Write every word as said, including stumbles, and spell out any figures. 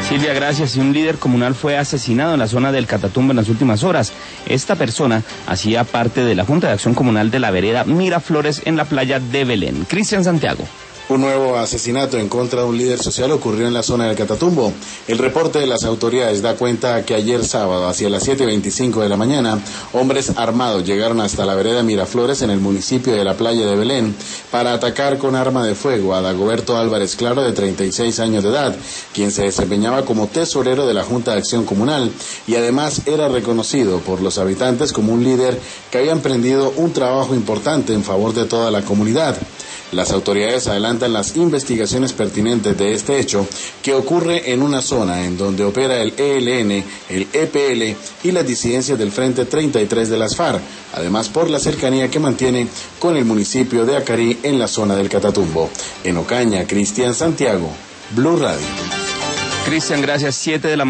Silvia, gracias. Y un líder comunal fue asesinado en la zona del Catatumbo en las últimas horas. Esta persona hacía parte de la Junta de Acción Comunal de la vereda Miraflores en la playa de Belén. Cristian Santiago. Un nuevo asesinato en contra de un líder social ocurrió en la zona del Catatumbo. El reporte de las autoridades da cuenta que ayer sábado, hacia las siete y veinticinco de la mañana, hombres armados llegaron hasta la vereda Miraflores en el municipio de la playa de Belén para atacar con arma de fuego a Dagoberto Álvarez Claro, de treinta y seis años de edad, quien se desempeñaba como tesorero de la Junta de Acción Comunal y además era reconocido por los habitantes como un líder que había emprendido un trabajo importante en favor de toda la comunidad. Las autoridades adelantan las investigaciones pertinentes de este hecho, que ocurre en una zona en donde opera el E L N, el E P L y las disidencias del Frente treinta y tres de las FARC, además por la cercanía que mantiene con el municipio de Acarí en la zona del Catatumbo. En Ocaña, Cristian Santiago, Blue Radio. Cristian, gracias. Siete de la